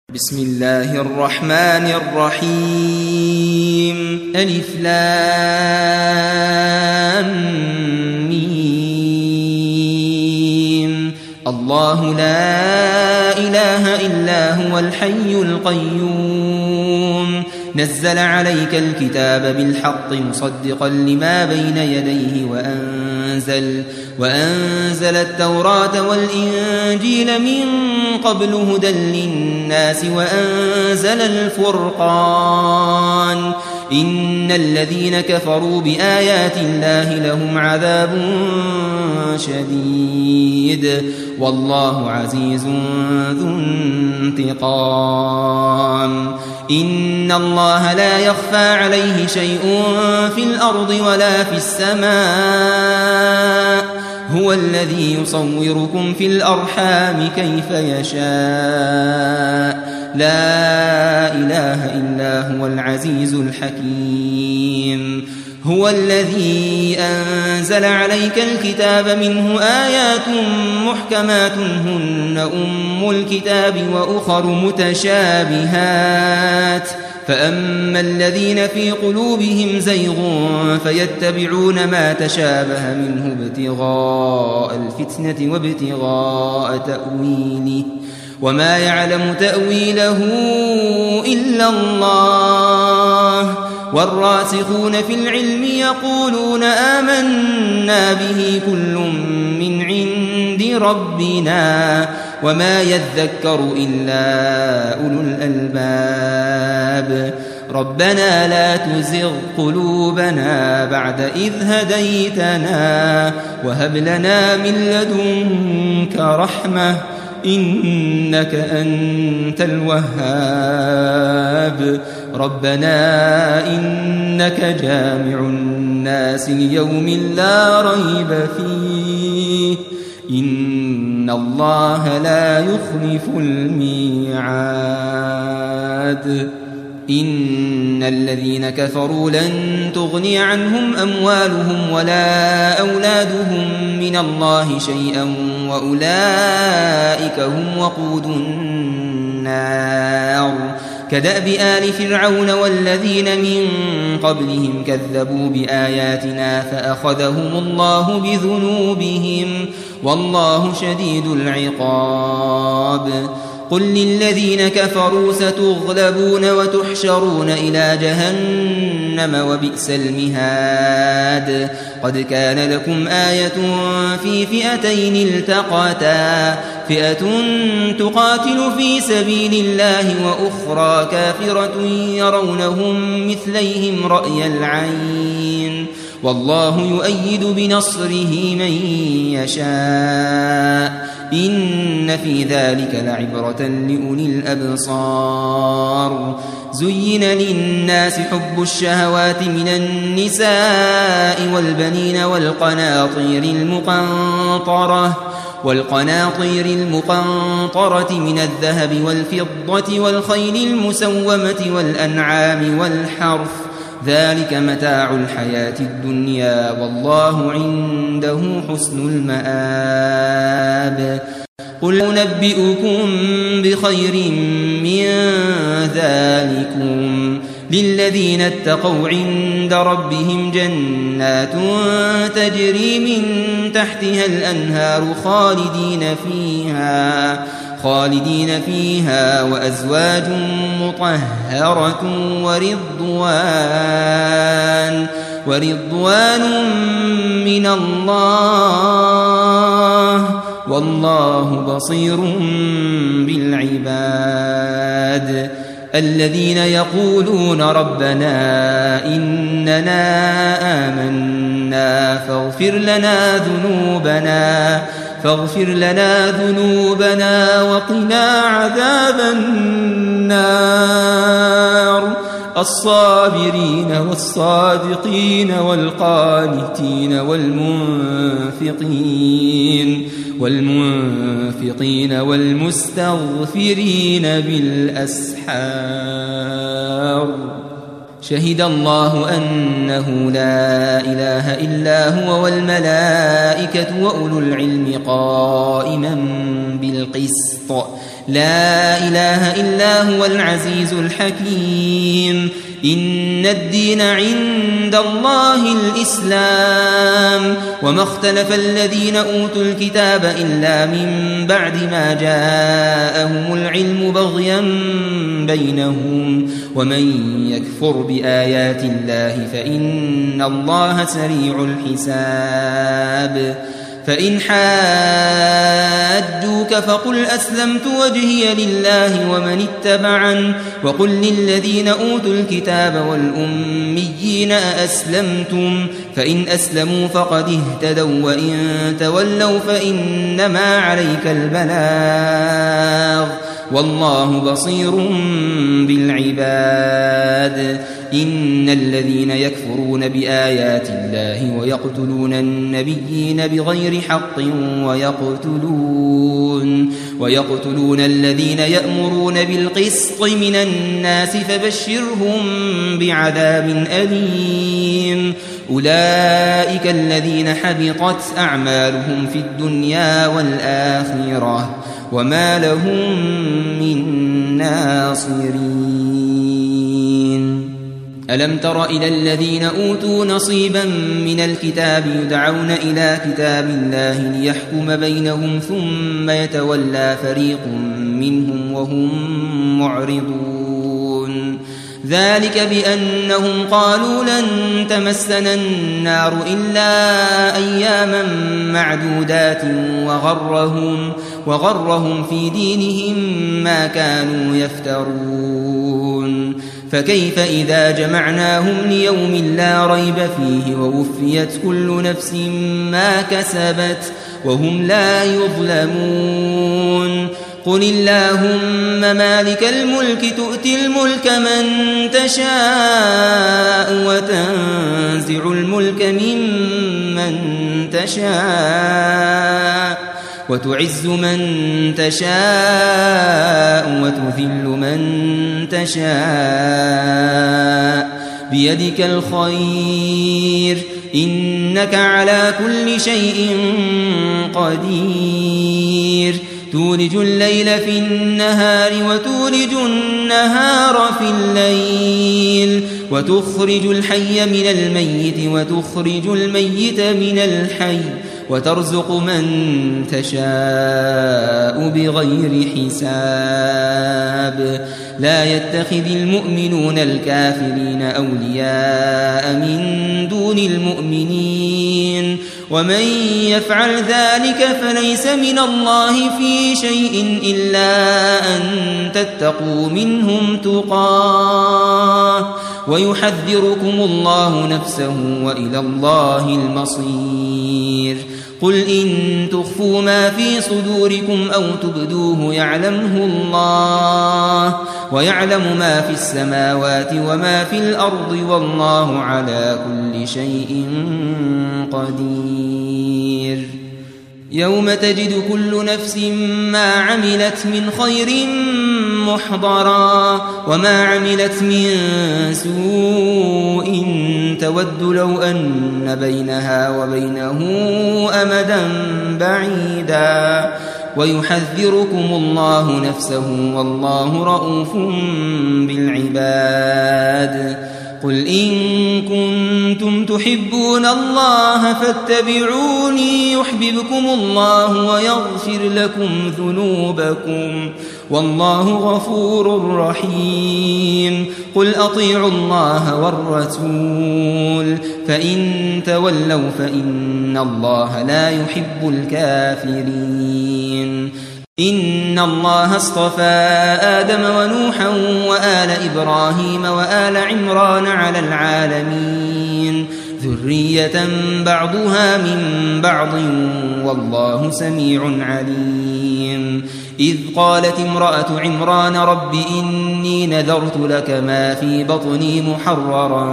بسم الله الرحمن الرحيم ألف لام ميم الله لا إله إلا هو الحي القيوم نزل عليك الكتاب بالحق مصدقا لما بين يديه وأنزل التوراة والإنجيل من قبل هدى للناس وأنزل الفرقان إن الذين كفروا بآيات الله لهم عذاب شديد والله عزيز ذو انتقام إن الله لا يخفى عليه شيء في الأرض ولا في السماء هو الذي يصوركم في الأرحام كيف يشاء لا إله إلا هو العزيز الحكيم هو الذي أنزل عليك الكتاب منه آيات محكمات هن أم الكتاب وأخر متشابهات فأما الذين في قلوبهم زيغ فيتبعون ما تشابه منه ابتغاء الفتنة وابتغاء تأويله وما يعلم تأويله إلا الله والراسخون في العلم يقولون آمنا به كل من عند ربنا وما يذكر إلا أولو الألباب ربنا لا تزغ قلوبنا بعد إذ هديتنا وهب لنا من لدنك رحمة إنك أنت الوهاب ربنا إنك جامع الناس ليوم لا ريب فيه إن الله لا يخلف الميعاد إن الذين كفروا لن تغني عنهم أموالهم ولا أولادهم من الله شيئا وأولئك هم وقود النار كدأب آل فرعون والذين من قبلهم كذبوا بآياتنا فأخذهم الله بذنوبهم والله شديد العقاب قل للذين كفروا ستغلبون وتحشرون إلى جهنم وبئس المهاد قد كان لكم آية في فئتين التقتا فئة تقاتل في سبيل الله وأخرى كافرة يرونهم مثليهم رأي العين والله يؤيد بنصره من يشاء إن في ذلك لعبرة لأولي الأبصار زين للناس حب الشهوات من النساء والبنين والقناطير المقنطرة من الذهب والفضة والخيل المسومة والأنعام والحرث ذلك متاع الحياة الدنيا والله عنده حسن المآب قل أنبئكم بخير من ذلكم للذين اتقوا عند ربهم جنات تجري من تحتها الأنهار خالدين فيها وأزواج مطهرة ورضوان من الله والله بصير بالعباد الذين يقولون ربنا إننا آمنا فاغفر لنا ذنوبنا وقنا عذاب النار الصابرين والصادقين والقانتين والمنفقين والمستغفرين بالأسحار شهد الله أنه لا إله إلا هو والملائكة وأولو العلم قائما بالقسط لا إله إلا هو العزيز الحكيم إن الدين عند الله الإسلام وما اختلف الذين أوتوا الكتاب إلا من بعد ما جاءهم العلم بغيا بينهم ومن يكفر بآيات الله فإن الله سريع الحساب فإن حاجوك فقل أسلمت وجهي لله ومن اتبعن وقل للذين أوتوا الكتاب والأميين أأسلمتم فإن أسلموا فقد اهتدوا وإن تولوا فإنما عليك البلاغ والله بصير بالعباد إن الذين يكفرون بآيات الله ويقتلون النبيين بغير حق ويقتلون الذين يأمرون بالقسط من الناس فبشرهم بعذاب أليم أولئك الذين حبطت أعمالهم في الدنيا والآخرة وما لهم من ناصرين ألم تر إلى الذين أوتوا نصيبا من الكتاب يدعون إلى كتاب الله ليحكم بينهم ثم يتولى فريق منهم وهم معرضون ذلك بأنهم قالوا لن تمسنا النار إلا أياما معدودات وغرهم في دينهم ما كانوا يفترون فكيف إذا جمعناهم ليوم لا ريب فيه ووفيت كل نفس ما كسبت وهم لا يظلمون قل اللهم مالك الملك تؤتي الملك من تشاء وتنزع الملك ممن تشاء وتعز من تشاء وتذل من تشاء بيدك الخير إنك على كل شيء قدير تولج الليل في النهار وتولج النهار في الليل وتخرج الحي من الميت وتخرج الميت من الحي وترزق من تشاء بغير حساب لا يتخذ المؤمنون الكافرين أولياء من دون المؤمنين ومن يفعل ذلك فليس من الله في شيء إلا أن تتقوا منهم تقاه ويحذركم الله نفسه وإلى الله المصير قل إن تخفوا ما في صدوركم أو تبدوه يعلمه الله ويعلم ما في السماوات وما في الأرض والله على كل شيء قدير يوم تجد كل نفس ما عملت من خير محضرا وما عملت من سوء تود لو أن بينها وبينه أمدا بعيدا ويحذركم الله نفسه والله رؤوف بالعباد قل إن كنتم تحبون الله فاتبعوني يحببكم الله ويغفر لكم ذنوبكم والله غفور رحيم قل أطيعوا الله والرسول فإن تولوا فإن الله لا يحب الكافرين إن الله اصطفى آدم ونوحا وآل إبراهيم وآل عمران على العالمين ذرية بعضها من بعض والله سميع عليم إذ قالت امرأة عمران رب إني نذرت لك ما في بطني محررا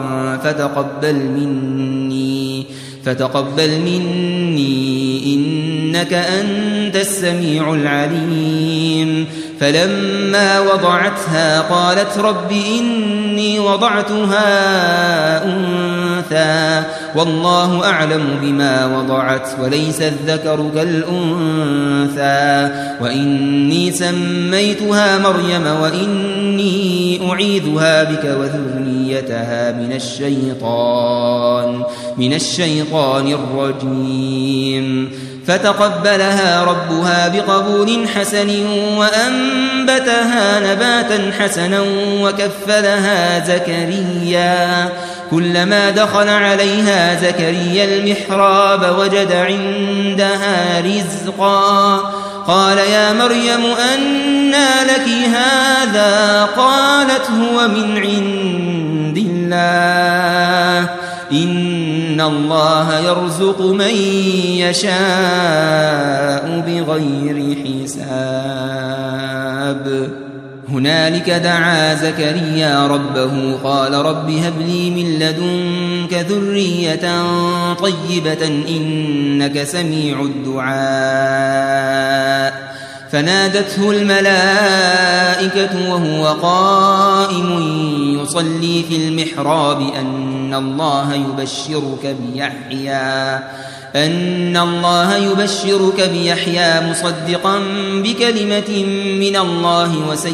فتقبل مني إنك أنت السميع العليم فلما وضعتها قالت رب إني وضعتها أنثى والله أعلم بما وضعت وليس الذكر كالأنثى وإني سميتها مريم وإني أعيذها بك وذريتها من الشيطان الرجيم فتقبلها ربها بقبول حسن وأنبتها نباتا حسنا وكفلها زكريا كلما دخل عليها زكريا المحراب وجد عندها رزقا قال يا مريم أنى لك هذا قالت هو من عند الله إن الله يرزق من يشاء بغير حساب هنالك دعا زكريا ربه قال رب هب لي من لدنك ذرية طيبة إنك سميع الدعاء فنادته الملائكة وهو قائم يصلي في المحراب أن الله يبشرك بيحيى مصدقا بكلمة من الله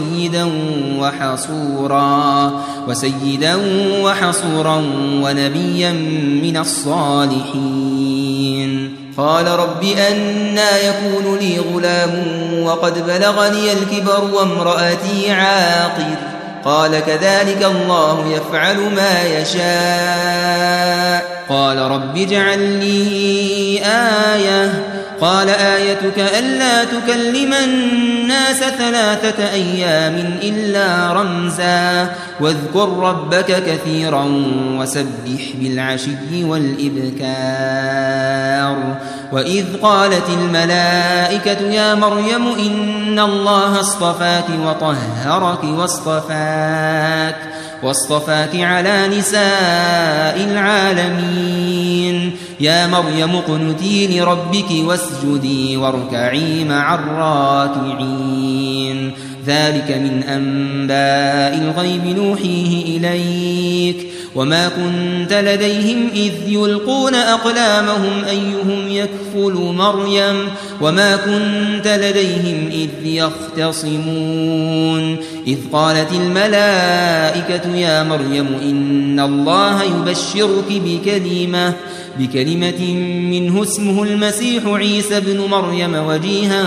وسيدا وحصورا ونبيا من الصالحين قال رب أنى يكون لي غلام وقد بلغني الكبر وامرأتي عاقر قال كذلك الله يفعل ما يشاء قال رب اجعل لي آية قال آيتك ألا تكلم الناس 3 أيام إلا رمزا واذكر ربك كثيرا وسبح بالعشي والإبكار وإذ قالت الملائكة يا مريم إن الله اصطفاك وطهرك واصطفاك على نساء العالمين يا مريم اقنتي لربك واسجدي واركعي مع الراكعين ذلك من أنباء الغيب نوحيه إليك وما كنت لديهم إذ يلقون أقلامهم أيهم يكفل مريم وما كنت لديهم إذ يختصمون إذ قالت الملائكة يا مريم إن الله يبشرك بكلمة منه اسمه المسيح عيسى بن مريم وجيها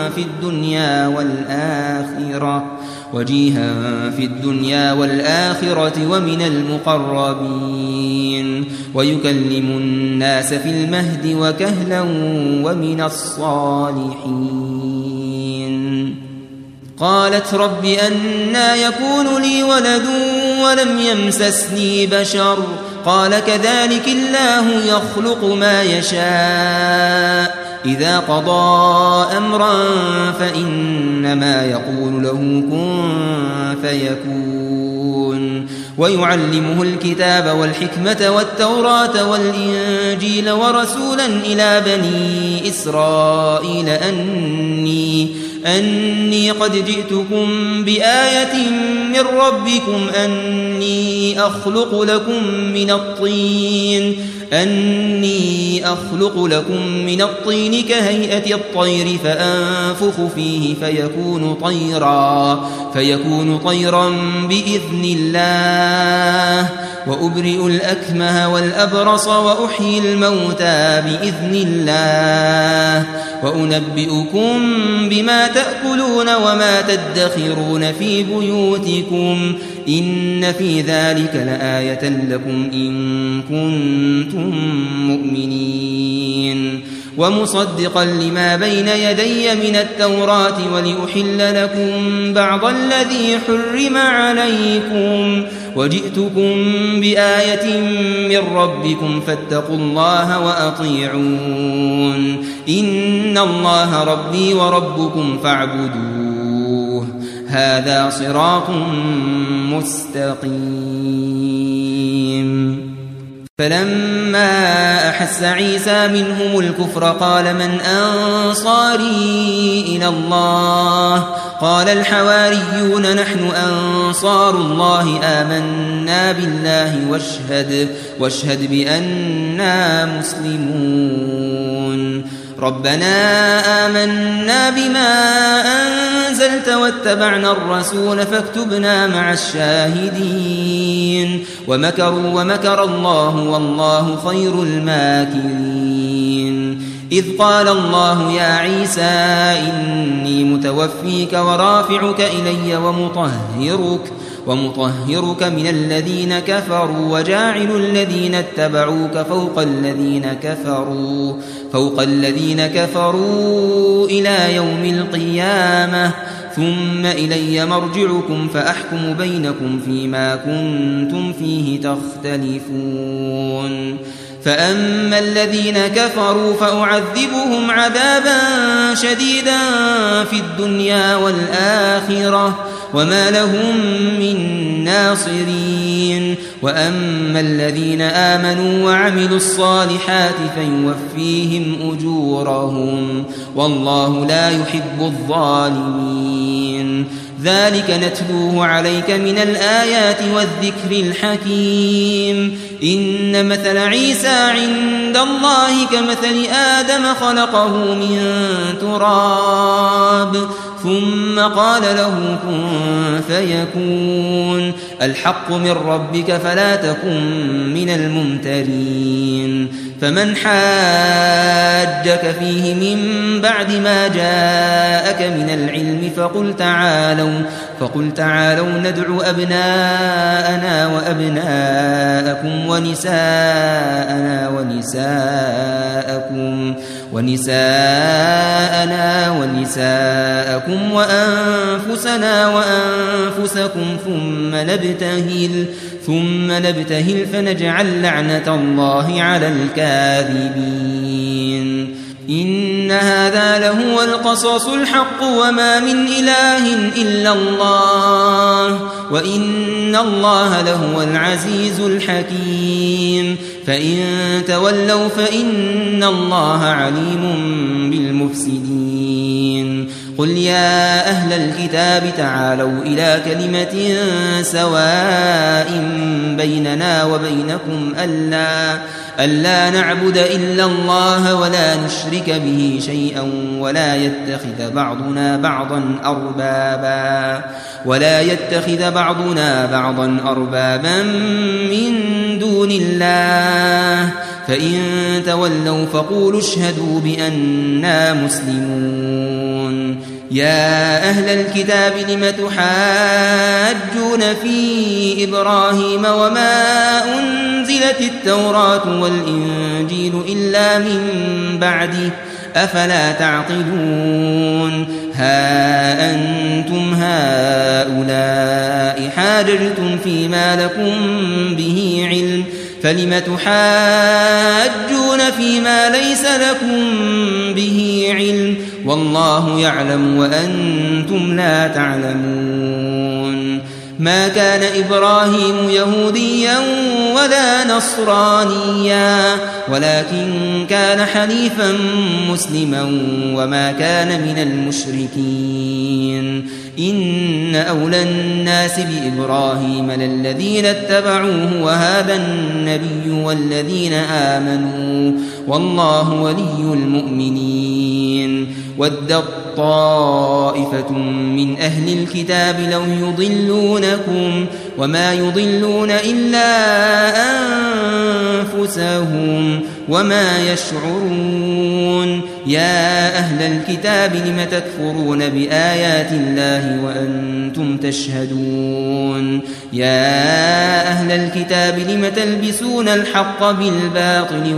في الدنيا والآخرة ومن المقربين ويكلم الناس في المهد وكهلا ومن الصالحين قالت رب أنى يكون لي ولد ولم يمسسني بشر قال كذلك الله يخلق ما يشاء إذا قضى أمرا فإنما يقول له كن فيكون ويعلمه الكتاب والحكمة والتوراة والإنجيل ورسولا إلى بني إسرائيل أني قد جئتكم بآية من ربكم أني أخلق لكم من الطين كهيئة الطير فأنفخ فيه فيكون طيرا بإذن الله وأبرئ الأكمه والأبرص وأحيي الموتى بإذن الله وأنبئكم بما تأكلون وما تدخرون في بيوتكم إن في ذلك لآية لكم إن كنتم مؤمنين ومصدقا لما بين يدي من التوراة ولأحل لكم بعض الذي حرم عليكم وجئتكم بآية من ربكم فاتقوا الله وأطيعون إن الله ربي وربكم فاعبدوه هذا صراط مستقيم فلما أحس عيسى منهم الكفر قال من أنصاري إلى الله قال الحواريون نحن أنصار الله آمنا بالله واشهد بأننا مسلمون ربنا آمنا بما أنزلت واتبعنا الرسول فاكتبنا مع الشاهدين ومكروا ومكر الله والله خير الماكرين إذ قال الله يا عيسى إني متوفيك ورافعك إلي ومطهرك من الذين كفروا وجاعل الذين اتبعوك فوق الذين كفروا إلى يوم القيامة ثم إلي مرجعكم فأحكم بينكم فيما كنتم فيه تختلفون فأما الذين كفروا فأعذبهم عذابا شديدا في الدنيا والآخرة وما لهم من ناصرين وأما الذين آمنوا وعملوا الصالحات فيوفيهم أجورهم والله لا يحب الظالمين ذلك نتلوه عليك من الآيات والذكر الحكيم إن مثل عيسى عند الله كمثل آدم خلقه من تراب ثم قال له كن فيكون الحق من ربك فلا تكن من الممترين فمن حاجك فيه من بعد ما جاءك من العلم فقل تعالوا ندعو أبناءنا وأبناءكم ونساءنا ونساءكم وأنفسنا وأنفسكم ثم نبتهل فنجعل لعنة الله على الكاذبين إن هذا لهو القصص الحق وما من إله إلا الله وإن الله لهو العزيز الحكيم فإن تولوا فإن الله عليم بالمفسدين قل يا أهل الكتاب تعالوا إلى كلمة سواء بيننا وبينكم ألا نعبد إلا الله ولا نشرك به شيئا ولا يتخذ بعضنا بعضا أربابا من دون الله فإن تولوا فقولوا اشهدوا بأننا مسلمون يا أهل الكتاب لم تحاجون في إبراهيم وما أنزلت التوراة والإنجيل إلا من بعده أفلا تعقلون ها أنتم هؤلاء حاججتم فيما لكم به علم فلم تحاجون فيما ليس لكم به علم والله يعلم وأنتم لا تعلمون ما كان إبراهيم يهوديا ولا نصرانيا ولكن كان حنيفا مسلما وما كان من المشركين إن أولى الناس بإبراهيم للذين اتبعوه وهذا النبي والذين آمنوا والله ولي المؤمنين ودت طائفة من أهل الكتاب لو يضلونكم وما يضلون إلا أنفسهم وما يشعرون يا أهل الكتاب لم تكفرون بآيات الله وأنتم تشهدون يا أهل الكتاب لم تلبسون الحق بالباطل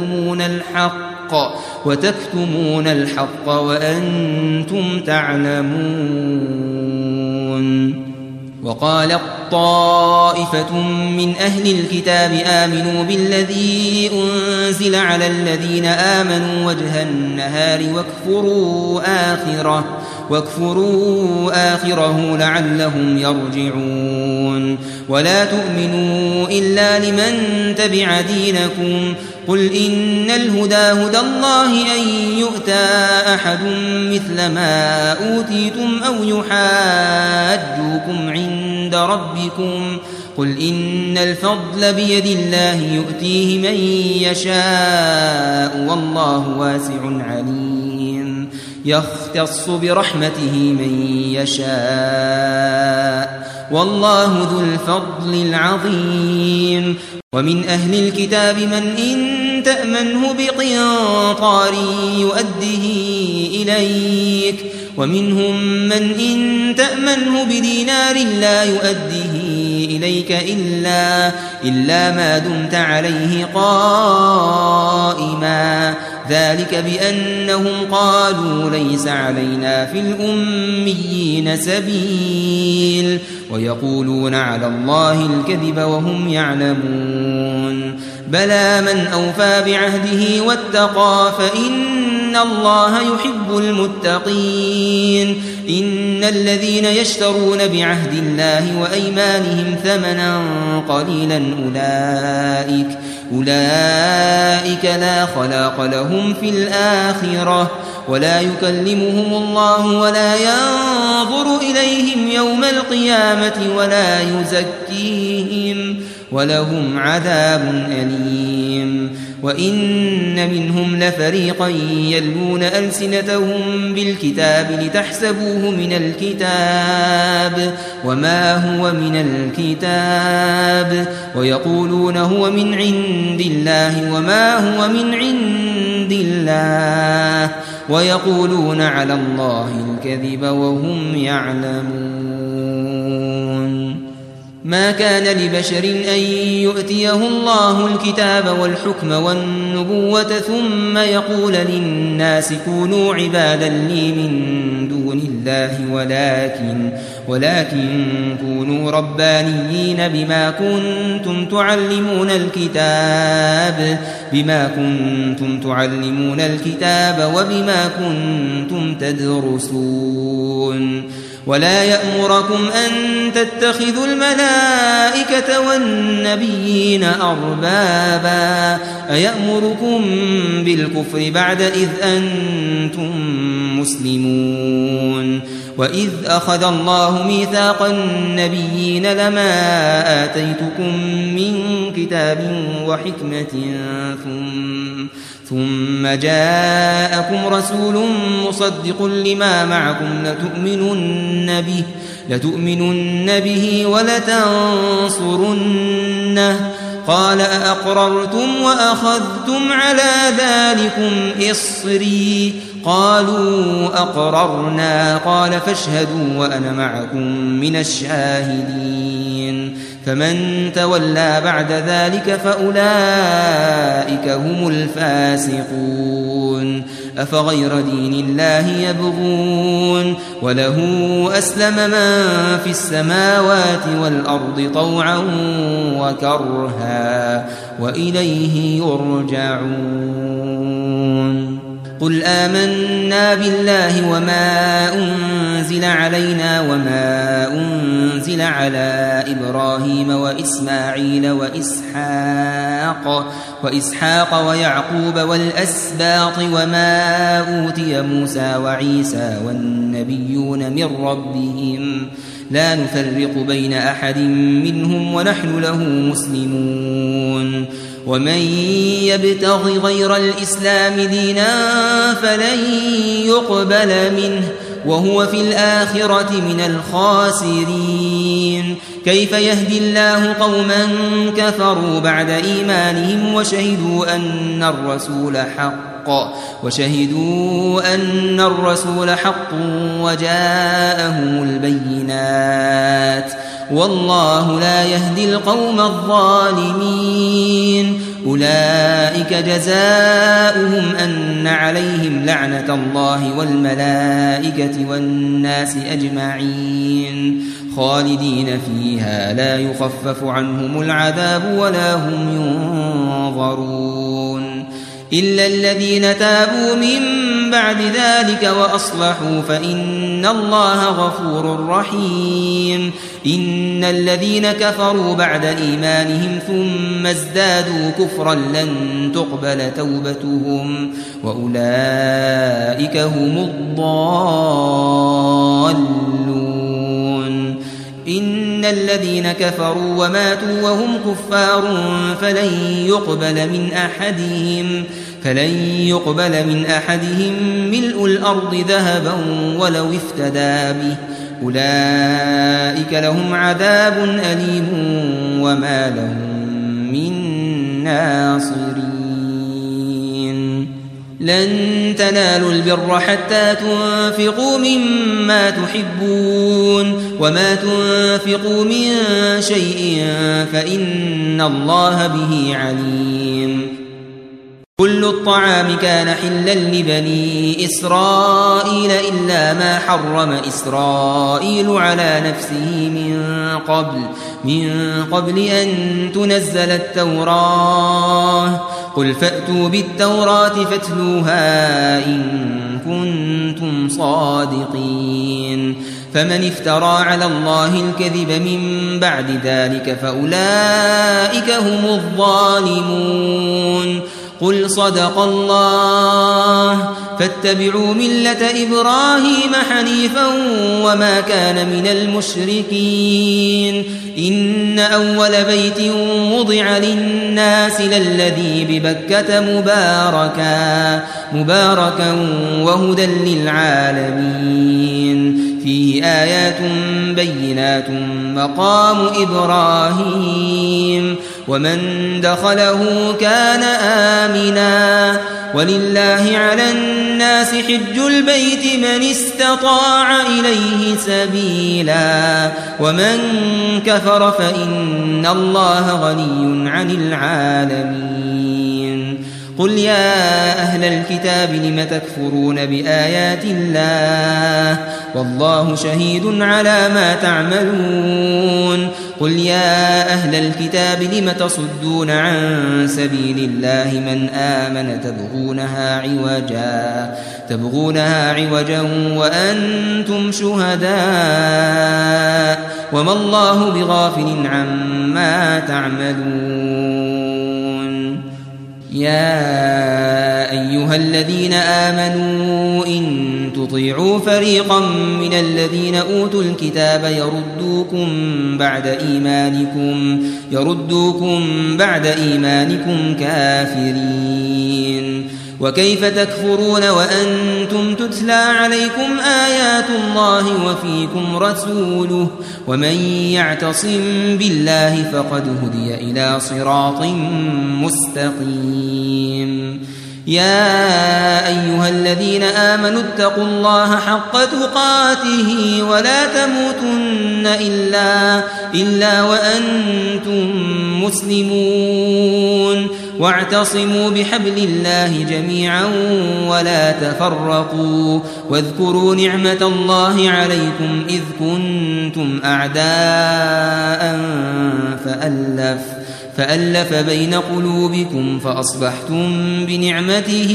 وتكتمون الحق وأنتم تعلمون وقالت طائفة من أهل الكتاب آمنوا بالذي أنزل على الذين آمنوا وجه النهار واكفروا آخره لعلهم يرجعون ولا تؤمنوا إلا لمن تبع دينكم قل إن الهدى هدى الله أن يؤتى أحد مثل ما أوتيتم أو يحاجوكم عند ربكم قل إن الفضل بيد الله يؤتيه من يشاء والله واسع عليم يختص برحمته من يشاء والله ذو الفضل العظيم ومن أهل الكتاب من إن تأمنه بقنطار يؤده إليك ومنهم من إن تأمنه بدينار لا يؤده إليك إلا ما دمت عليه قائما ذلك بأنهم قالوا ليس علينا في الأميين سبيل ويقولون على الله الكذب وهم يعلمون بلى من أوفى بعهده واتقى فإن الله يحب المتقين إن الذين يشترون بعهد الله وأيمانهم ثمنا قليلا أولئك لا خلاق لهم في الآخرة ولا يكلمهم الله ولا ينظر إليهم يوم القيامة ولا يزكيهم ولهم عذاب أليم وإن منهم لفريقا يلوون ألسنتهم بالكتاب لتحسبوه من الكتاب وما هو من الكتاب ويقولون هو من عند الله وما هو من عند الله ويقولون على الله الكذب وهم يعلمون ما كان لبشر أن يؤتيه الله الكتاب والحكم والنبوة ثم يقول للناس كونوا عبادا لي من دون الله ولكن كونوا ربانيين بما كنتم تعلمون الكتاب وبما كنتم تدرسون ولا يأمركم أن تتخذوا الملائكة والنبيين أربابا أيأمركم بالكفر بعد إذ أنتم مسلمون وإذ أخذ الله ميثاق النبيين لما آتيتكم من كتاب وحكمة ثم جاءكم رسول مصدق لما معكم لتؤمنن به ولتنصرنه قال أأقررتم وأخذتم على ذلكم إصري قالوا أقررنا قال فاشهدوا وأنا معكم من الشاهدين فمن تولى بعد ذلك فأولئك هم الفاسقون أفغير دين الله يبغون وله أسلم من في السماوات والأرض طوعا وكرها وإليه يرجعون قل آمنا بالله وما أنزل علينا وما أنزل على إبراهيم وإسماعيل وإسحاق ويعقوب والأسباط وما أوتي موسى وعيسى والنبيون من ربهم لا نفرق بين أحد منهم ونحن له مسلمون ومن يبتغ غير الإسلام دينا فلن يقبل منه وهو في الآخرة من الخاسرين كيف يهدي الله قوما كفروا بعد إيمانهم وشهدوا أن الرسول حق وجاءهم البينات والله لا يهدي القوم الظالمين أولئك جزاؤهم أن عليهم لعنة الله والملائكة والناس أجمعين خالدين فيها لا يخفف عنهم العذاب ولا هم ينظرون إلا الذين تابوا من بعد ذلك وأصلحوا فإن الله غفور رحيم. إن الذين كفروا بعد إيمانهم ثم ازدادوا كفرا لن تقبل توبتهم وأولئك هم الضالون. إن الذين كفروا وماتوا وهم كفار فلن يقبل من أحدهم ملء الأرض ذهبا ولو افتدى به أولئك لهم عذاب أليم وما لهم من ناصرين. لن تنالوا البر حتى تنفقوا مما تحبون وما تنفقوا من شيء فإن الله به عليم. كل الطعام كان حلا لبني إسرائيل إلا ما حرم إسرائيل على نفسه من قبل أن تنزل التوراة. قل فأتوا بالتوراة فاتلوها إن كنتم صادقين. فمن افترى على الله الكذب من بعد ذلك فأولئك هم الظالمون. قل صدق الله فاتبعوا ملة إبراهيم حنيفا وما كان من المشركين. إن أول بيت وضع للناس للذي ببكة مباركا وهدى للعالمين. فيه آيات بينات مقام إبراهيم ومن دخله كان آمنا. ولله على الناس حج البيت من استطاع إليه سبيلا ومن كفر فإن الله غني عن العالمين. قل يا أهل الكتاب لم تكفرون بآيات الله والله شهيد على ما تعملون. قل يا أهل الكتاب لم تصدون عن سبيل الله من آمن تبغونها عوجا وأنتم شهداء وما الله بغافل عما تعملون. يا أيها الذين آمنوا إن تطيعوا فريقا من الذين أوتوا الكتاب يردوكم بعد إيمانكم كافرين. وكيف تكفرون وأنتم تتلى عليكم آيات الله وفيكم رسوله ومن يعتصم بالله فقد هدي إلى صراط مستقيم. يا أيها الذين آمنوا اتقوا الله حق تقاته ولا تموتن إلا وأنتم مسلمون. واعتصموا بحبل الله جميعا ولا تفرقوا. واذكروا نعمة الله عليكم إذ كنتم أعداء فألف بين قلوبكم فأصبحتم بنعمته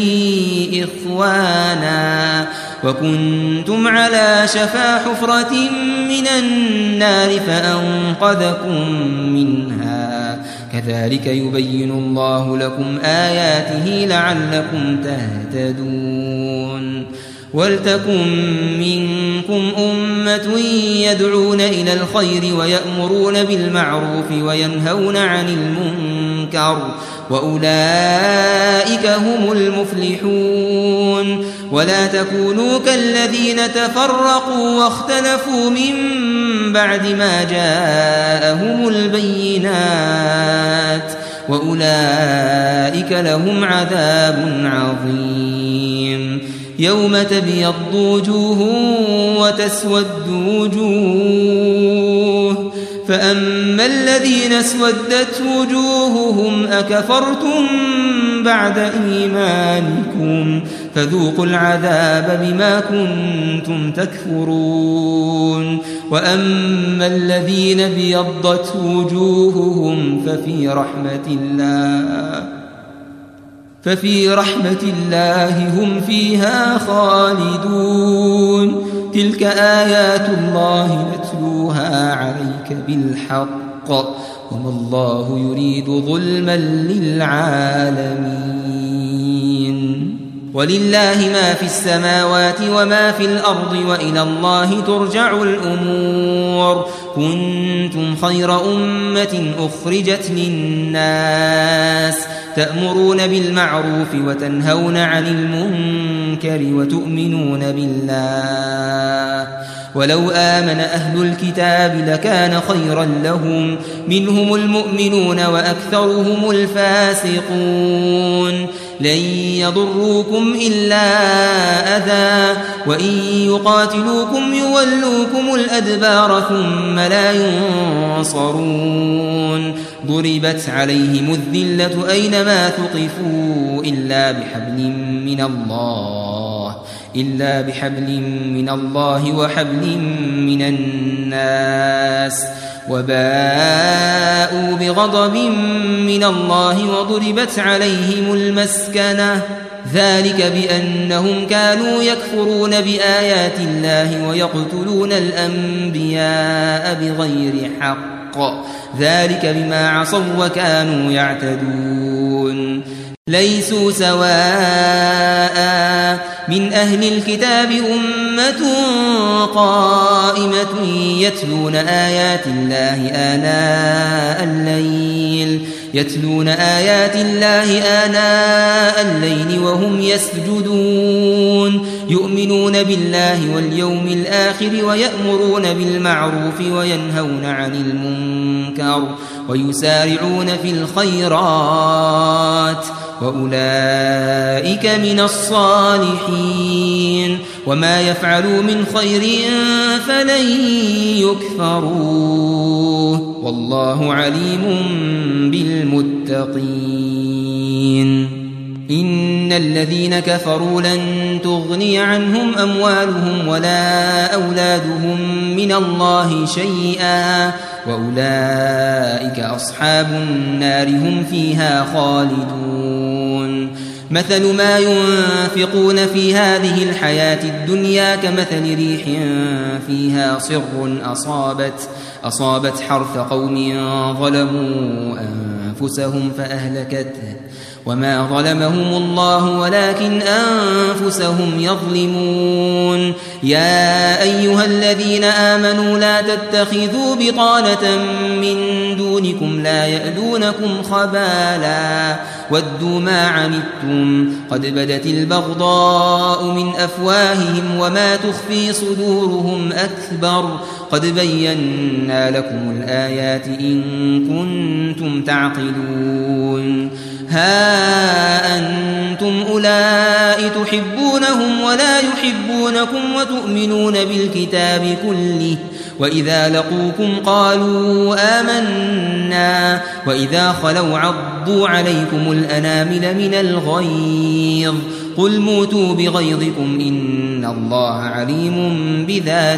إخوانا وكنتم على شفا حفرة من النار فأنقذكم منها. كذلك يبين الله لكم آياته لعلكم تهتدون. ولتكن منكم أمة يدعون إلى الخير ويأمرون بالمعروف وينهون عن المنكر وأولئك هم المفلحون. ولا تكونوا كالذين تفرقوا واختلفوا من بعد ما جاءهم البينات وأولئك لهم عذاب عظيم. يوم تبيض وجوه وتسود وجوه فأما الذين اسودت وجوههم أكفرتم بعد إيمانكم فذوقوا العذاب بما كنتم تكفرون. وأما الذين ابيضت وجوههم ففي رحمة الله هم فيها خالدون تلك آيات الله نتلوها عليك بالحق وما الله يريد ظلما للعالمين ولله ما في السماوات وما في الأرض وإلى الله ترجع الأمور كنتم خير أمة أخرجت للناس تأمرون بالمعروف وتنهون عن المنكر وتؤمنون بالله ولو آمن أهل الكتاب لكان خيرا لهم منهم المؤمنون وأكثرهم الفاسقون لن يضروكم إلا أذى وإن يقاتلوكم يولوكم الأدبار ثم لا ينصرون ضربت عليهم الذلة أينما ثقفوا إلا بحبل من الله وحبل من الناس وباءوا بغضب من الله وضربت عليهم المسكنة ذلك بأنهم كانوا يكفرون بآيات الله ويقتلون الأنبياء بغير حق ذلك بما عصوا وكانوا يعتدون ليسوا سواء من أهل الكتاب أمة قائمة يتلون آيات الله آناء الليل وهم يسجدون يؤمنون بالله واليوم الآخر ويأمرون بالمعروف وينهون عن المنكر ويسارعون في الخيرات وأولئك من الصالحين وما يفعلوا من خير فلن يكفروه والله عليم بالمتقين إن الذين كفروا لن تغني عنهم أموالهم ولا أولادهم من الله شيئا وأولئك أصحاب النار هم فيها خالدون مثل ما ينفقون في هذه الحياة الدنيا كمثل ريح فيها صر أصابت حرث قوم ظلموا أنفسهم فأهلكته وما ظلمهم الله ولكن أنفسهم يظلمون يا أيها الذين آمنوا لا تتخذوا بطانة من دونكم لا يألونكم خبالا ودوا ما عنتم قد بدت البغضاء من أفواههم وما تخفي صدورهم أكبر قد بينا لكم الآيات إن كنتم تعقلون ها أنتم أولئك تحبونهم ولا يحبونكم وتؤمنون بالكتاب كله وإذا لقوكم قالوا آمنا وإذا خلوا عضوا عليكم الأنامل من الغيظ قل موتوا بغيظكم إن الله عليم بذات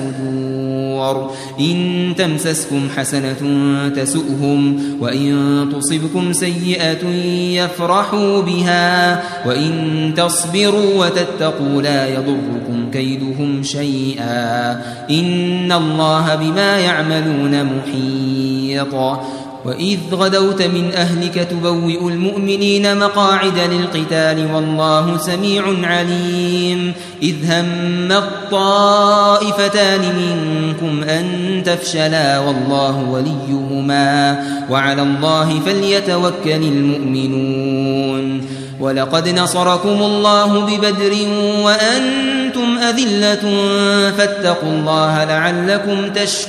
الصدور إن تمسسكم حسنة تسؤهم وإن تصبكم سيئة يفرحوا بها وإن تصبروا وتتقوا لا يضركم كيدهم شيئا إن الله بما يعملون محيط وإذ غدوت من أهلك تبوئ المؤمنين مقاعد للقتال والله سميع عليم إذ هم الطائفتان منكم أن تفشلا والله وليهما وعلى الله فليتوكل المؤمنون ولقد نصركم الله ببدر وأنتم أذلة فاتقوا الله لعلكم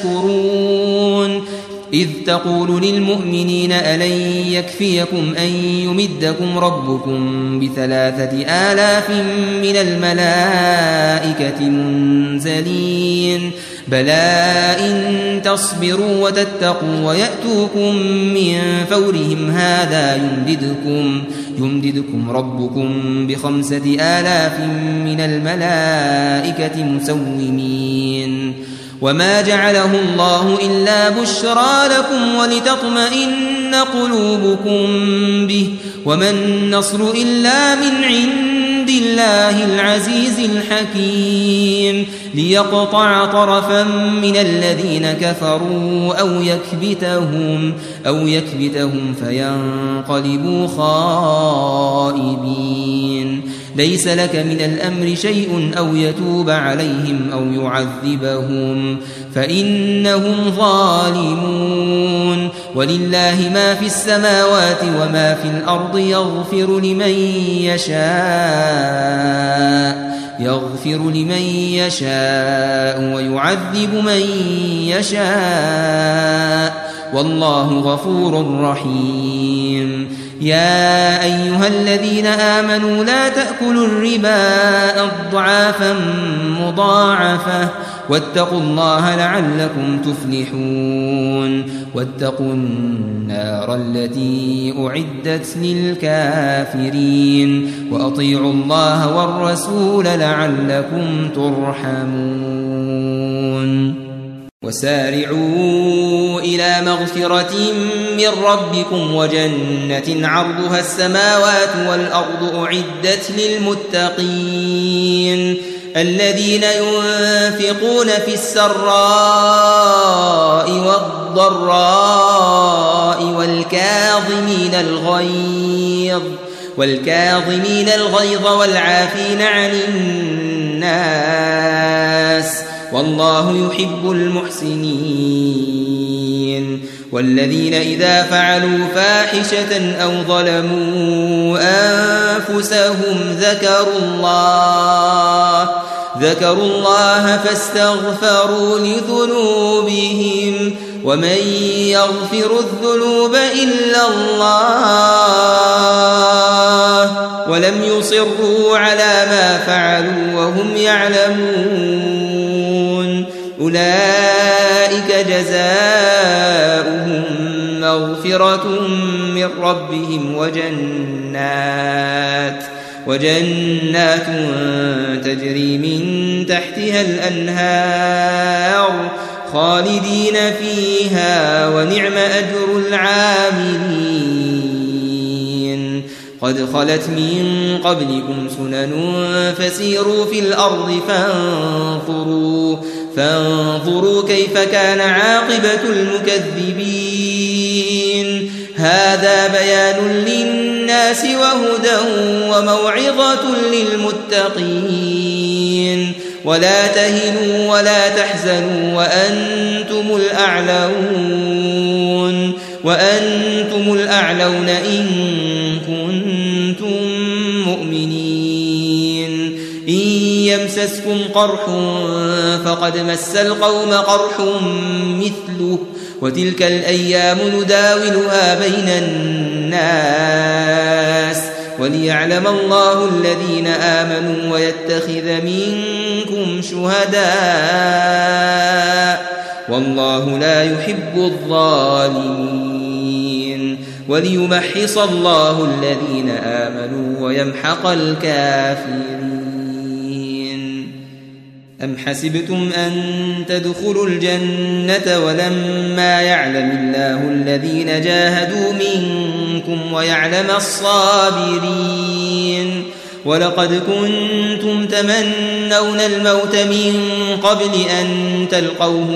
تشكرون إذ تقول للمؤمنين ألن يكفيكم أن يمدكم ربكم ب3,000 من الملائكة منزلين بلى إن تصبروا وتتقوا ويأتوكم من فورهم هذا يمددكم ربكم ب5,000 من الملائكة مسومين وما جعله الله إلا بشرى لكم ولتطمئن قلوبكم به وما النصر إلا من عند الله العزيز الحكيم ليقطع طرفا من الذين كفروا أو يكبتهم فينقلبوا خائبين ليس لك من الأمر شيء أو يتوب عليهم أو يعذبهم فإنهم ظالمون ولله ما في السماوات وما في الأرض يغفر لمن يشاء ويعذب من يشاء والله غفور رحيم يا أيها الذين آمنوا لا تأكلوا الربا أضعافا مضاعفة واتقوا الله لعلكم تفلحون واتقوا النار التي أعدت للكافرين وأطيعوا الله والرسول لعلكم ترحمون وسارعوا إلى مغفرة من ربكم وجنة عرضها السماوات والأرض أعدت للمتقين الذين ينفقون في السراء والضراء والكاظمين الغيظ والعافين عن الناس والله يحب المحسنين والذين إذا فعلوا فاحشة أو ظلموا أنفسهم ذكروا الله فاستغفروا لذنوبهم ومن يغفر الذنوب إلا الله ولم يصروا على ما فعلوا وهم يعلمون أولئك جزاؤهم مغفرة من ربهم وجنات تجري من تحتها الأنهار خالدين فيها ونعم أجر العاملين قد خلت من قبلكم سنن فسيروا في الأرض فانظروا كيف كان عاقبة المكذبين هذا بيان للناس وهدى وموعظة للمتقين ولا تهنوا ولا تحزنوا وأنتم الأعلون إن كنتم مؤمنين إن يمسسكم قرح فقد مس القوم قرح مثله وتلك الأيام نداولها بين الناس وليعلم الله الذين آمنوا ويتخذ منكم شهداء والله لا يحب الظالمين وليمحص الله الذين آمنوا ويمحق الكافرين أم حسبتم أن تدخلوا الجنة ولما يعلم الله الذين جاهدوا منكم ويعلم الصابرين ولقد كنتم تمنون الموت من قبل أن تلقوه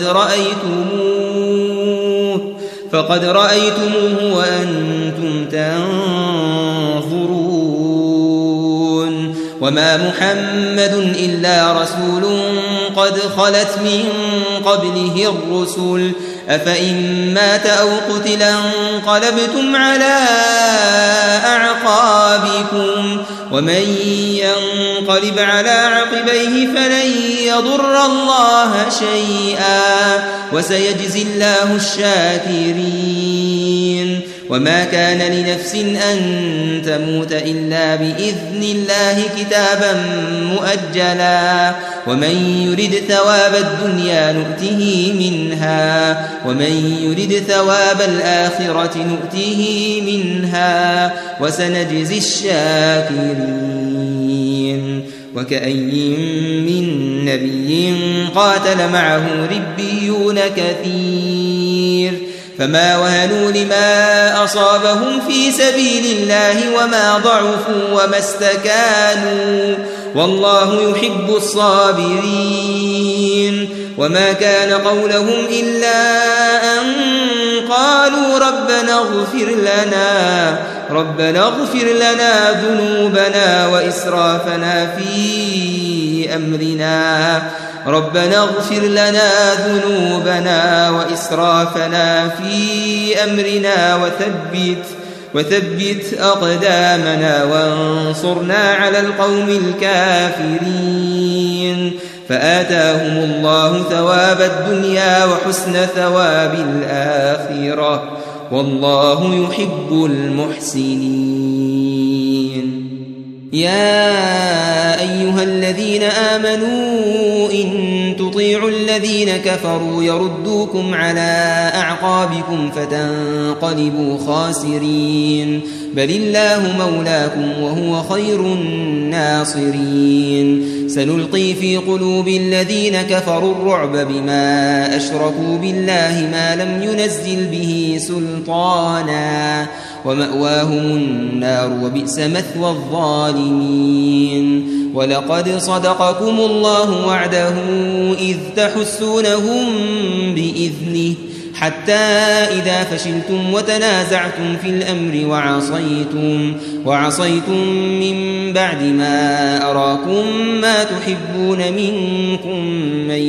فقد رأيتموه وأنتم تنظرون وما محمد إلا رسول قد خلت من قبله الرسل أفإن مات أو قتل انقلبتم على أعقابكم ومن ينقلب على عقبيه فلن يضر الله شيئا وسيجزي الله الشاكرين وما كان لنفس أن تموت إلا بإذن الله كتابا مؤجلا ومن يرد ثواب الدنيا نؤته منها ومن يرد ثواب الآخرة نؤته منها وسنجزي الشاكرين وكأي من نبي قاتل معه ربيون كثير فما وهنوا لما أصابهم في سبيل الله وما ضعفوا وما استكانوا والله يحب الصابرين وما كان قولهم إلا أن قالوا ربنا اغفر لنا ذنوبنا وإسرافنا في أمرنا وثبت أقدامنا وانصرنا على القوم الكافرين فآتاهم الله ثواب الدنيا وحسن ثواب الآخرة والله يحب المحسنين يا أيها الذين آمنوا إن تطيعوا الذين كفروا يردوكم على أعقابكم فتنقلبوا خاسرين بل الله مولاكم وهو خير الناصرين سنلقي في قلوب الذين كفروا الرعب بما أشركوا بالله ما لم ينزل به سلطانا ومأواهم النار وبئس مثوى الظالمين ولقد صدقكم الله وعده إذ تحسونهم بإذنه حتى إذا فشلتم وتنازعتم في الأمر وعصيتم من بعد ما أراكم ما تحبون منكم من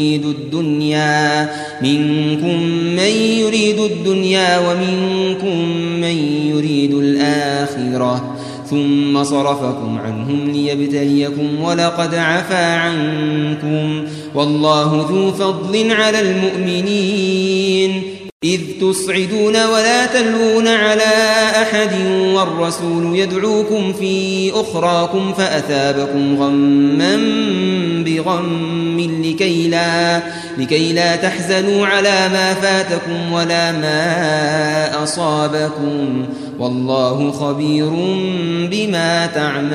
يريد الدنيا ومنكم من يريد الآخرة ثم صرفكم عنهم ليبتليكم ولقد عفا عنكم والله ذو فضل على المؤمنين إذ تصعدون ولا تلوون على أحد والرسول يدعوكم في أخراكم فأثابكم غما بغم لكي لا تحزنوا على ما فاتكم ولا ما أصابكم والله خبير بما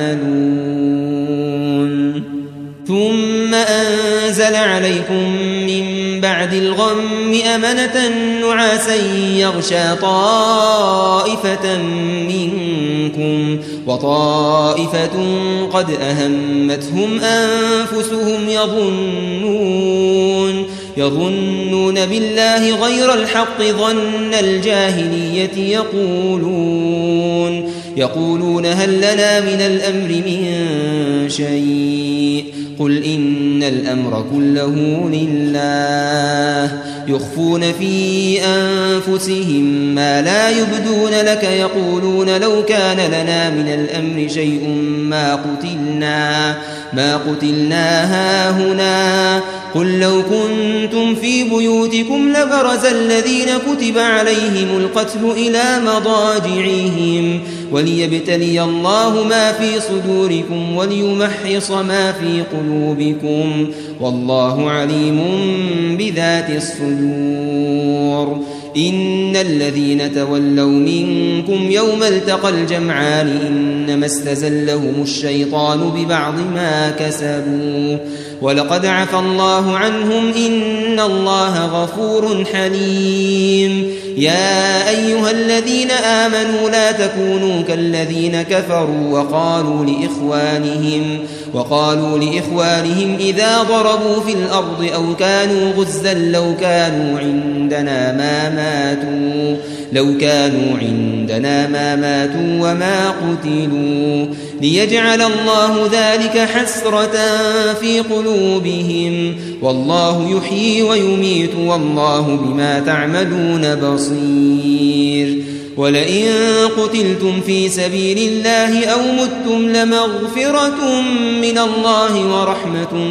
تعملون ثم أنزل عليكم من بعد الغم أمنة نعاسا يغشى طائفة منكم وطائفة قد أهمتهم أنفسهم يظنون بالله غير الحق ظن الجاهلية يقولون هل لنا من الأمر من شيء قل إن الأمر كله لله يخفون في أنفسهم ما لا يبدون لك يقولون لو كان لنا من الأمر شيء ما قتلنا هاهنا قل لو كنتم في بيوتكم لبرز الذين كتب عليهم القتل إلى مضاجعهم وليبتلي الله ما في صدوركم وليمحص ما في قلوبكم والله عليم بذات الصدور إن الذين تولوا منكم يوم التقى الجمعان إنما استزلهم الشيطان ببعض ما كسبوا ولقد عفى الله عنهم إن الله غفور حليم يا أيها الذين آمنوا لا تكونوا كالذين كفروا وقالوا لإخوانهم إذا ضربوا في الأرض أو كانوا غزا لو كانوا عندنا ما ماتوا وما قتلوا ليجعل الله ذلك حسرة في قلوبهم والله يحيي ويميت والله بما تعملون بصير ولئن قتلتم في سبيل الله أو متم لمغفرة من الله ورحمة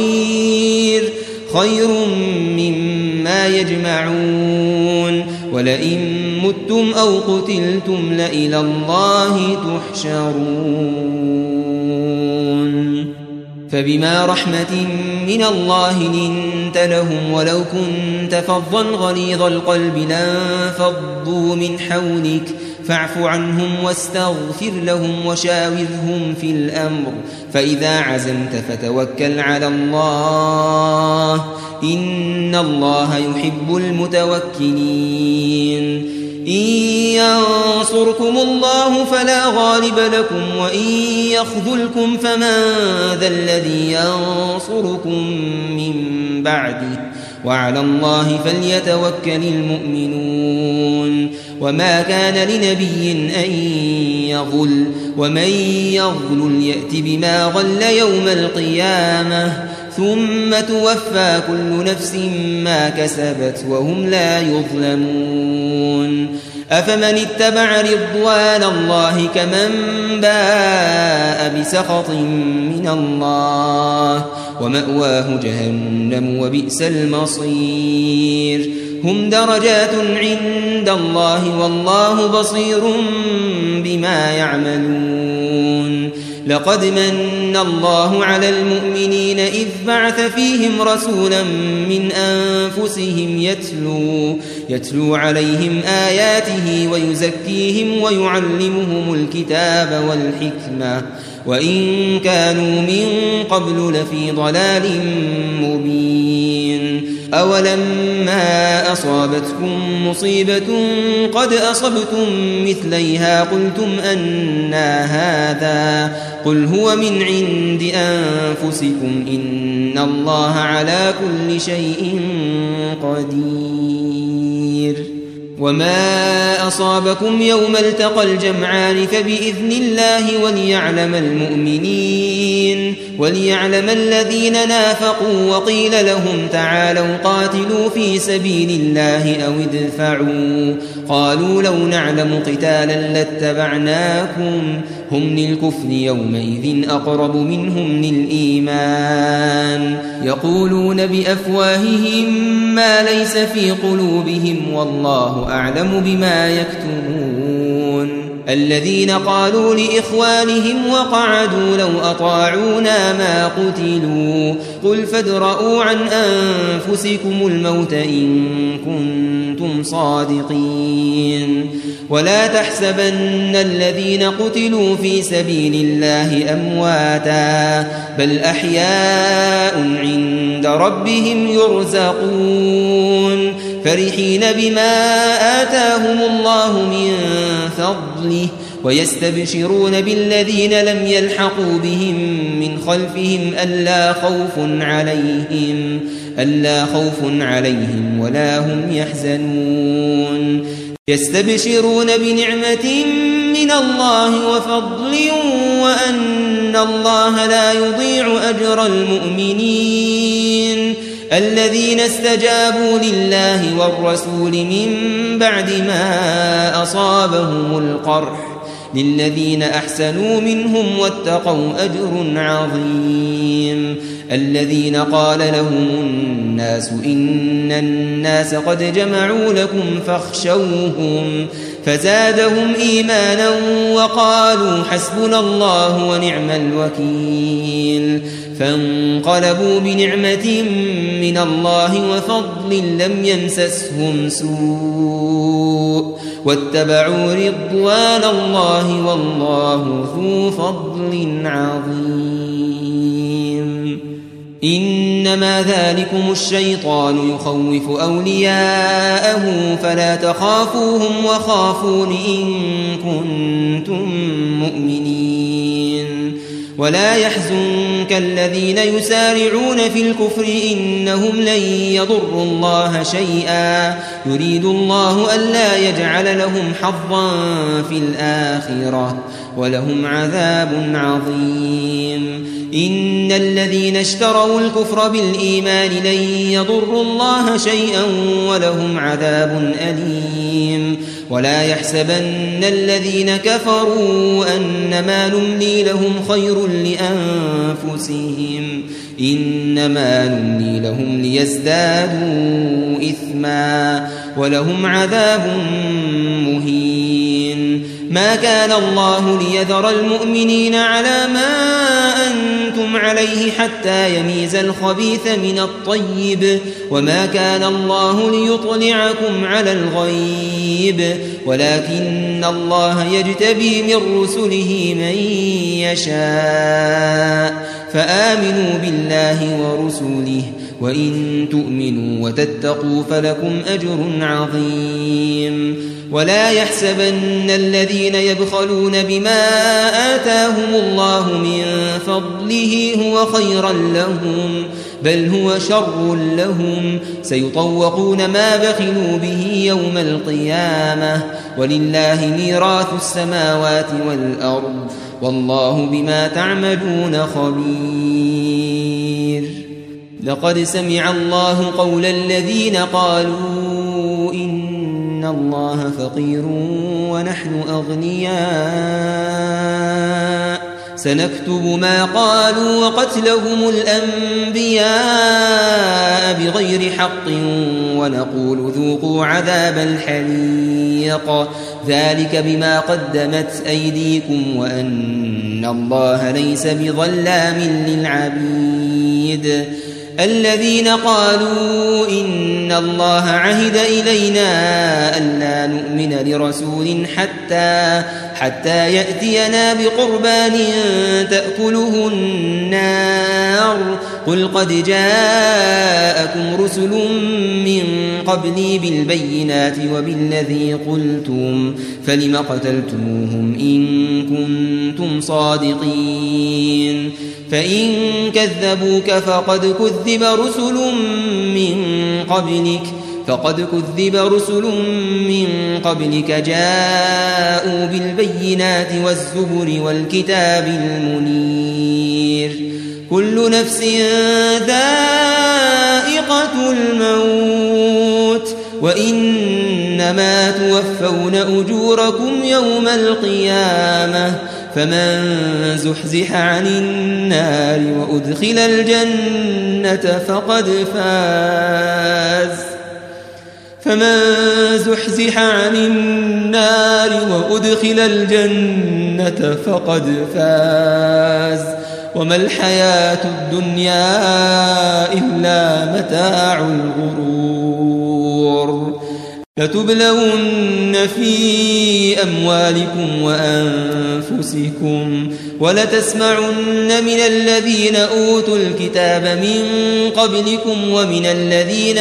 خير مما يجمعون ولئن متم أو قتلتم لإلى الله تحشرون فبما رحمة من الله لنت لهم ولو كنت فظا غليظ القلب لانفضوا من حولك فاعف عنهم واستغفر لهم وشاورهم في الأمر فإذا عزمت فتوكل على الله إن الله يحب المتوكلين إن ينصركم الله فلا غالب لكم وإن يخذلكم فمن ذا الذي ينصركم من بعده وعلى الله فليتوكل المؤمنون وما كان لنبي أن يغل ومن يغل يأت بما غل يوم القيامة ثم توفى كل نفس ما كسبت وهم لا يظلمون أفمن اتبع رضوان الله كمن باء بسخط من الله ومأواه جهنم وبئس المصير هم درجات عند الله والله بصير بما يعملون لقد من الله على المؤمنين إذ بعث فيهم رسولا من أنفسهم يتلو عليهم آياته ويزكيهم ويعلمهم الكتاب والحكمة وإن كانوا من قبل لفي ضلال مبين أولما أصابتكم مصيبة قد أصبتم مثليها قلتم أنى هذا قل هو من عند أنفسكم إن الله على كل شيء قدير وما أصابكم يوم التقى الجمعان فبإذن الله وليعلم الذين نافقوا وقيل لهم تعالوا قاتلوا في سبيل الله أو ادفعوا قالوا لو نعلم قتالا لاتبعناكم هم للكفر يومئذ أقرب منهم للإيمان يقولون بأفواههم ما ليس في قلوبهم والله أعلم بما يكتمون الذين قالوا لإخوانهم وقعدوا لو أطاعونا ما قتلوا قل فادرءوا عن أنفسكم الموت إن كنتم صادقين ولا تحسبن الذين قتلوا في سبيل الله أمواتا بل أحياء عند ربهم يرزقون فرحين بما آتاهم الله من فضله ويستبشرون بالذين لم يلحقوا بهم من خلفهم ألا خوف عليهم ولا هم يحزنون يستبشرون بنعمة من الله وفضل وأن الله لا يضيع أجر المؤمنين الذين استجابوا لله والرسول من بعد ما أصابهم القرح للذين أحسنوا منهم واتقوا أجر عظيم الذين قال لهم الناس إن الناس قد جمعوا لكم فاخشوهم فزادهم إيمانا وقالوا حسبنا الله ونعم الوكيل فانقلبوا بنعمة من الله وفضل لم يمسسهم سوء واتبعوا رضوان الله والله ذو فضل عظيم إنما ذلكم الشيطان يخوف أولياءه فلا تخافوهم وخافون إن كنتم مؤمنين ولا يحزنك الذين يسارعون في الكفر إنهم لن يضروا الله شيئا يريد الله ألا يجعل لهم حظا في الآخرة ولهم عذاب عظيم إن الذين اشتروا الكفر بالإيمان لن يضروا الله شيئا ولهم عذاب أليم ولا يحسبن الذين كفروا أنما نملي لهم خير لأنفسهم إنما نملي لهم ليزدادوا إثما ولهم عذاب مهين ما كان الله ليذر المؤمنين على ما أنتم عليه حتى يميز الخبيث من الطيب وما كان الله ليطلعكم على الغيب ولكن الله يجتبي من رسله من يشاء فآمنوا بالله ورسله وإن تؤمنوا وتتقوا فلكم أجر عظيم ولا يحسبن الذين يبخلون بما آتاهم الله من فضله هو خيرا لهم بل هو شر لهم سيطوقون ما بخلوا به يوم القيامة ولله ميراث السماوات والأرض والله بما تعملون خبير لقد سمع الله قول الذين قالوا إن الله فقير ونحن أغنياء سنكتب ما قالوا وقتلهم الأنبياء بغير حق ونقول ذوقوا عذاب الحريق ذلك بما قدمت أيديكم وأن الله ليس بظلام للعبيد الذين قالوا إن الله عهد إلينا ألا نؤمن لرسول حتى يأتينا بقربان تأكله النار قل قد جاءكم رسل من قبلي بالبينات وبالذي قلتم فلم قتلتموهم إن كنتم صادقين فإن كذبوك فقد كذب رسل من قبلك جاءوا بالبينات والزبر والكتاب المنير كل نفس ذائقة الموت وإنما توفون أجوركم يوم القيامة فمن زحزح عن النار وأدخل الجنة فقد فاز وما الحياة الدنيا إلا متاع الغرور لتبلون في أموالكم وأنفسكم ولتسمعن من الذين أوتوا الكتاب من قبلكم ومن الذين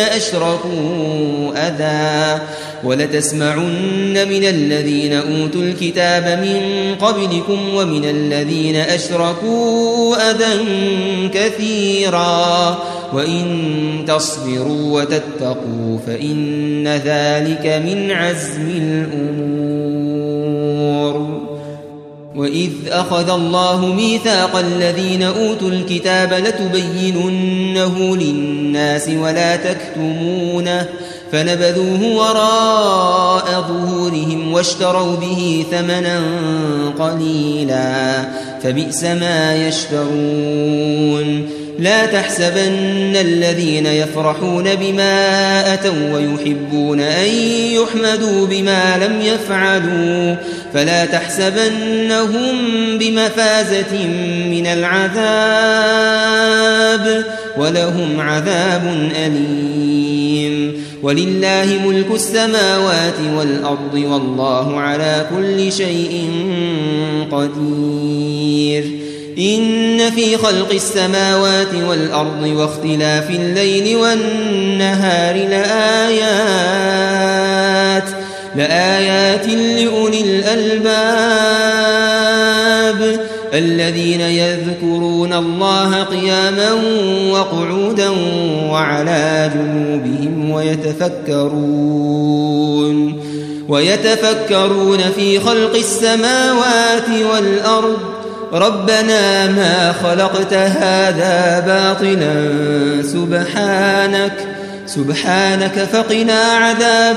أشركوا أذى كثيرا وإن تصبروا وتتقوا فإن ذلك من عزم الأمور وإذ أخذ الله ميثاق الذين أوتوا الكتاب لتبيننه للناس ولا تكتمونه فنبذوه وراء ظهورهم واشتروا به ثمنا قليلا فبئس ما يشترون لا تحسبن الذين يفرحون بما أتوا ويحبون أن يحمدوا بما لم يفعلوا فلا تحسبنهم بمفازة من العذاب ولهم عذاب أليم ولله ملك السماوات والأرض والله على كل شيء قدير إن في خلق السماوات والأرض واختلاف الليل والنهار لآيات لأولي الألباب الذين يذكرون الله قياما وقعودا وعلى جنوبهم ويتفكرون في خلق السماوات والأرض ربنا ما خلقت هذا باطلا سبحانك فقنا عذاب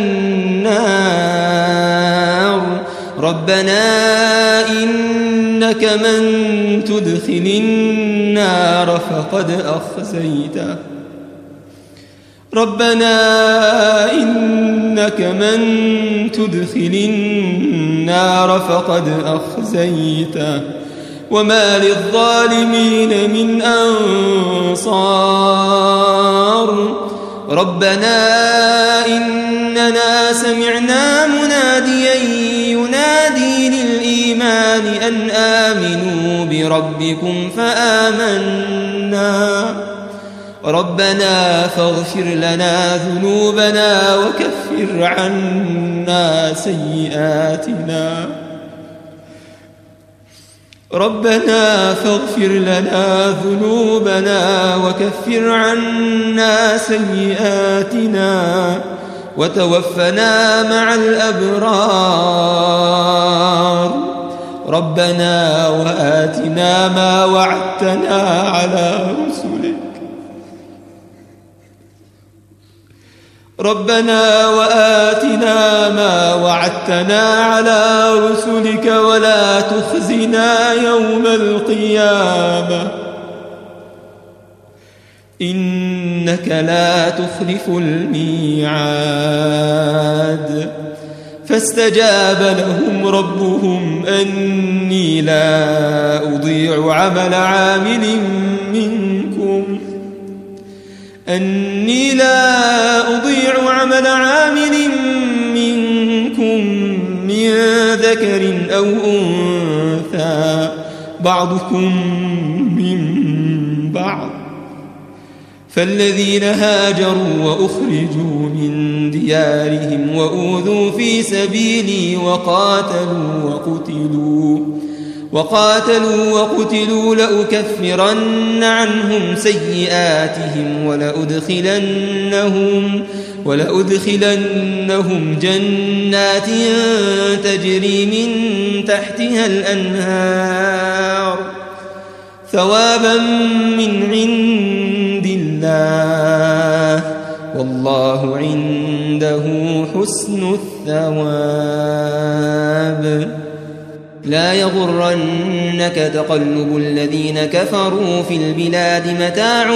النار ربنا إنك من تدخل النار فقد أخزيته ربنا إنك من تدخل النار فقد أخزيته وما للظالمين من أنصار ربنا إننا سمعنا مناديا ينادي للإيمان أن آمنوا بربكم فآمنا ربنا فاغفر لنا ذنوبنا وكفر عنا سيئاتنا ربنا فاغفر لنا ذنوبنا وكفر عنا سيئاتنا وتوفنا مع الأبرار ربنا وآتنا ما وعدتنا على رسلك ربنا وآتنا ما وعدتنا على رسلك ولا تخزنا يوم القيامة إنك لا تخلف الميعاد فاستجاب لهم ربهم أني لا أضيع عمل عامل منكم من ذكر أو أنثى بعضكم من بعض فالذين هاجروا وأخرجوا من ديارهم وأوذوا في سبيلي وقاتلوا وقتلوا لأكفرن عنهم سيئاتهم ولأدخلنهم جنات تجري من تحتها الأنهار ثوابا من عند الله والله عنده حسن الثواب لا يغرنك تقلب الذين كفروا في البلاد متاع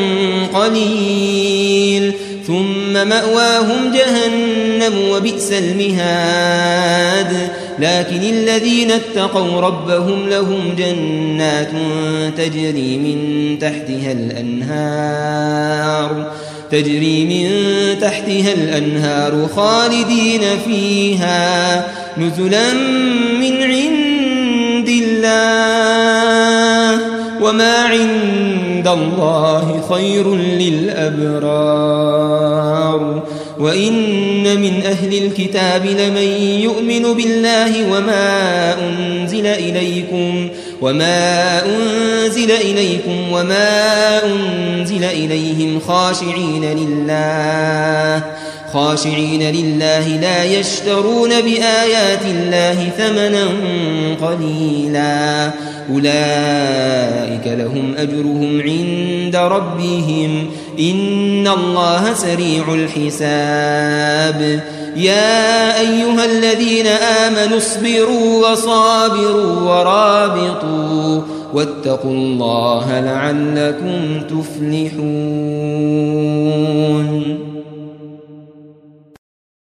قليل ثم مأواهم جهنم وبئس المهاد لكن الذين اتقوا ربهم لهم جنات تجري من تحتها الأنهار خالدين فيها نزلا من عند الله وما عند الله خير للأبرار وإن من أهل الكتاب لمن يؤمن بالله وما أنزل إليكم وما أنزل إليهم خاشعين لله لا يشترون بآيات الله ثمنا قليلا أولئك لهم أجرهم عند ربهم إن الله سريع الحساب يا أيها الذين آمنوا اصبروا وصابروا ورابطوا واتقوا الله لعلكم تفلحون